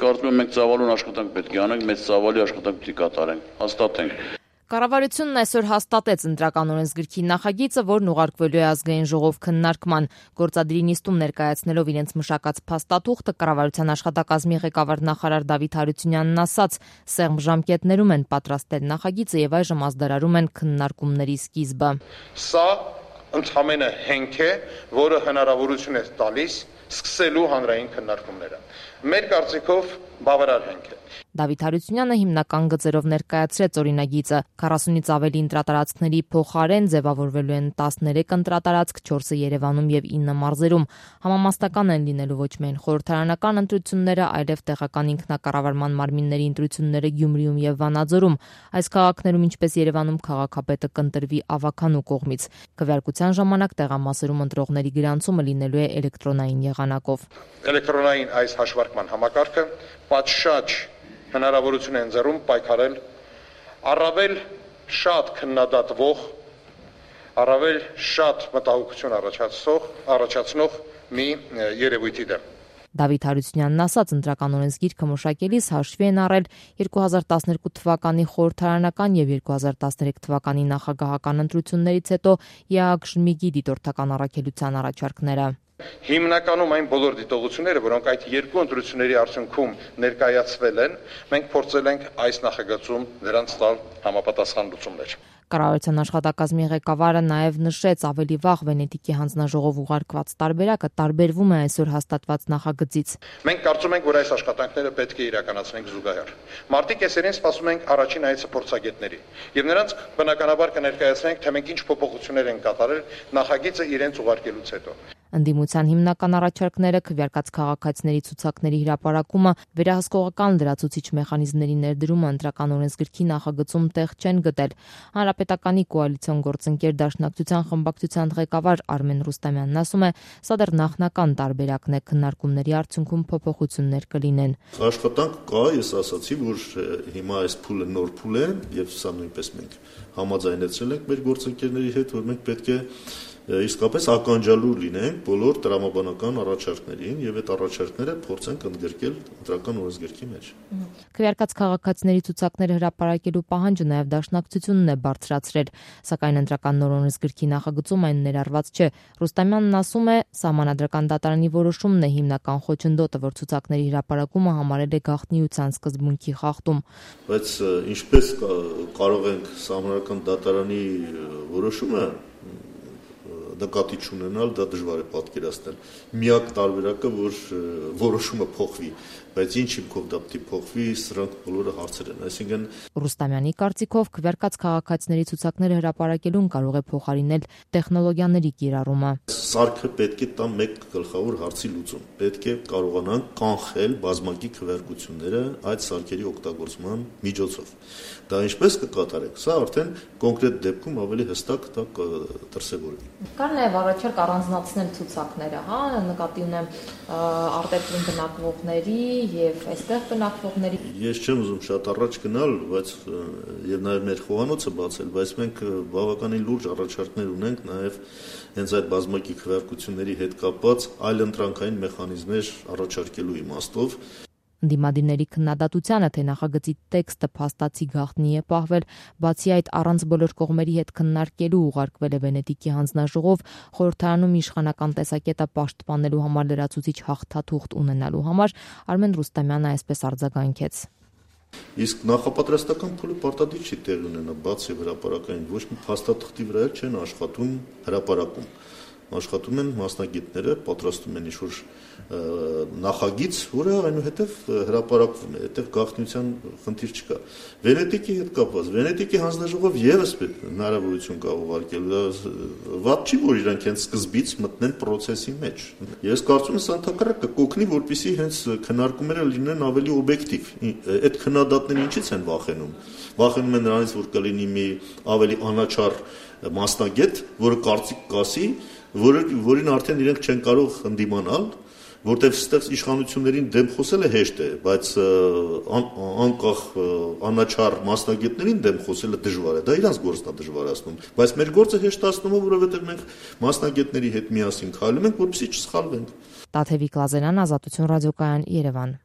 կարծում եմ մենք ծավալուն աշխատանք պետք է անենք, մեծ ծավալի աշխատանք պետք է կատարենք, հաստատենք։ Կառավարությունն այսօր հաստատեց ընտրական օրենսգրքի նախագիծը, որն ուղարկվելու է ազգային ժողով քննարկման։ Գործադիրի նիստում ներկայացնելով իրենց մշակած փաստաթուղթը, կառավարության աշխատակազմի ղեկավար նախարար Դավիթ Հարությունյանն ասաց, սեղմ ժամկետներում են պատրաստել նախագիծը եւ այժմ ազդարարում են քննարկումների սկիզբը։ Սա ընդհանրապես հենք է, որը հնարավորություն է տալիս սկսելու հանրային քննարկումները։ Մեր կարծիքով բավարար հենք է։ Դավիթ Հարությունյանը հիմնական գծերով ներկայացրեց օրինագիծը։ 40-ից ավելի ընտրատարածքների փոխարեն ձևավորվելու են 13 ընտրատարածք, 4-ը Երևանում եւ 9 մարզերում։ Համամասնական են լինելու ոչ միայն խորհրդարանական ընտրությունները, այլև տեղական ինքնակառավարման մարմինների ընտրությունները Գյումրիում եւ Վանաձորում։ Այս քաղաքներում, ինչպես Երևանում, քաղաքապետը կընտրվի ավականու կողմից։ Քվեարկության ժամանակ տեղամասերում ընտրողների գրանցումը լինելու է էլեկտրոնային եղանակով։ Էլեկտրոնային այս հաշվարկման համակարգը պատշաճ հնարավորություն է ընձեռում պայքարել առավել շատ քննադատվող, առավել շատ մտահոգություն առաջացնող մի երևույթի դեմ։ Դավիթ Հարությունյանն ասաց, ընտրական օրենսգիրքը մշակելիս հաշվի են առել 2012 թվականի խորհրդարանական եւ 2013 թվականի նախագահական ընտրություններից հետո ԵԱԳ-ԺՄԻԳ-ի դիտորդական առաքելության առաջարկները։ Հիմնականում այն բոլոր դիտողությունները, որոնք այդ երկու ընտրությունների արդյունքում ներկայացվել են, մենք փորձել ենք այս նախագծում նրանց տալ համապատասխան լուծումներ։ Կառավարության աշխատակազմի ղեկավարը նաև նշեց, ավելի վաղ Վենետիկի հանձնաժողով ուղարկված տարբերակը տարբերվում է այսօր հաստատված նախագծից։ Մենք կարծում ենք, որ այս աշխատանքները պետք է իրականացնենք զուգահեռ։ Մարտի կեսերին սպասում ենք առաջին այցը փորձագետների, եւ նրանց բնականաբար կներկայացնենք, թե մենք ինչ փոփոխություններ ենք կատարել նախագիծը իրենց ուղարկելուց հետո։ Ընդդիմության հիմնական առաջարկները քվեարկած քաղաքացիների ցուցակների հրապարակումը, վերահսկողական լրացուցիչ մեխանիզմների ներդրումը ընտրական օրենսգրքի նախագծում տեղ չեն գտել։ Հանրապետականի կոալիցիոն գործընկեր Դաշնակցության խմբակցության ղեկավար Արմեն Ռուստամյանն ասում է, սա դեռ նախնական տարբերակն է, քննարկումների արդյունքում փոփոխություններ կլինեն։ Աշխատանք կա, ես ասացի, որ հիմա այս փուլը նոր փուլ է եւ սա նույնպես մենք համաձայնեցրել ենք մեր գործընկերների հետ, որ մենք պետք է իսկապես ականջալու լինենք բոլոր տրամաբանական առաջարկներին եւ այդ առաջարկները փորձենք ընդգրկել ընտրական օրենսգրքի մեջ։ Քվեարկած քաղաքացիների ցուցակները հրապարակելու պահանջը նաեւ Դաշնակցությունն է բարձրացրել, սակայն ընտրական նոր օրենսգրքի նախագծում այն ներառված չէ։ Ռուստամյանն ասում է, Սահմանադրական դատարանի որոշումն է հիմնական խոչընդոտը, որ ցուցակների հրապարակումը համարել է գաղտնիության սկզբունքի խախտում։ Բայց ինչպես կարող ենք Սահմանադրական դատարանի որոշումը նկատի չունենալ, դա դժվար է պատկերացնել։ Միակ տարբերակը, որ որոշումը փոխվի, բայց ինչ հիմքով դա պետք է փոխվի, սրանք բոլորը հարցեր են։ Այսինքն Ռուստամյանի կարծիքով քվեարկած քաղաքացիների ցուցակները հրապարակելուն կարող է փոխարինել տեխնոլոգիաների կիրառումը։ Սարքը պետք է տա մեկ գլխավոր հարցի լուծում։ Պետք է կարողանանք կանխել բազմակի քվեարկությունները այդ սարքերի օգտագործման միջոցով։ Դա ինչպես կկատարենք, սա արդեն կոնկրետ դեպքում ավելի հստակ դա կդրսևորվի։ Կար նաև առաջարկ առանձնացնել ցուցակները, հա, նկատի ունեմ արտերկրում բնակվողների եւ այստեղ բնակվողների։ Ես չեմ ուզում շատ առաջ գնալ, բայց եւ նաեւ մեր խոհանոցը բացել, բայց մենք բավականին լուրջ առաջարկներ ունենք նաեւ հենց այդ բազմակի քվեարկությունների հետ կապված այլ ընտրանքային մեխանիզմներ առաջարկելու իմաստով։ Ընդդիմադիրների քննադատությանը, թե նախագծի տեքստը փաստացի գաղտնի է պահվել, բացի այդ առանց բոլոր կողմերի հետ քննարկելու ուղարկվել է Վենետիկի հանձնաժողով, խորհրդարանում իշխանական տեսակետը պաշտպանելու համար լրացուցիչ հաղթաթուղթ ունենալու համար, Արմեն Ռուստամյանը այսպես արձագանքեց։ Իսկ նախապատրաստական փուլը պարտադիր չի տեղ ունենա, բացի հրապարակային, ոչ մի փաստաթղթի վրա չեն աշխատում հրապարակում։ Աշխատում են մասնագետները, պատրաստում են ինչ-որ նախագիծ, որը այնուհետև հրապարակվում է, այդտեղ գաղտնիության խնդիր չկա։ Վենետիկի հետ կապված, Վենետիկի հանձնաժողով եւս հնարավորություն կա ուղարկել, վատ չի, որ իրանք հենց սկզբից մտնեն process-ի մեջ։ Ես կարծում եմ, սա ընդհանրապես կօգնի, որպեսզի հենց քննարկումները լինեն ավելի օբյեկտիվ։ Այդ քննադատները ինչից են վախենում։ Վախենում են նրանից, որ կլինի մի ավելի անաչառ մասնագետ, որը կարծիք կասի, որին արդեն իրենք չեն կարող ընդդիմանալ, որտեղ ստեղծ իշխանություններին դեմ խոսելը հեշտ է, բայց անկախ անաչառ մասնագետներին դեմ խոսելը դժվար է, դա իրանց գործն է դժվարացնում, բայց մեր գործը հեշտացնում է, որովհետև մենք մասնագետների հետ միասին քայլում ենք, որպեսզի չսխալվենք։ Տաթևիկ Լազարյան, Ազատություն ռադիոկայան, Երևան։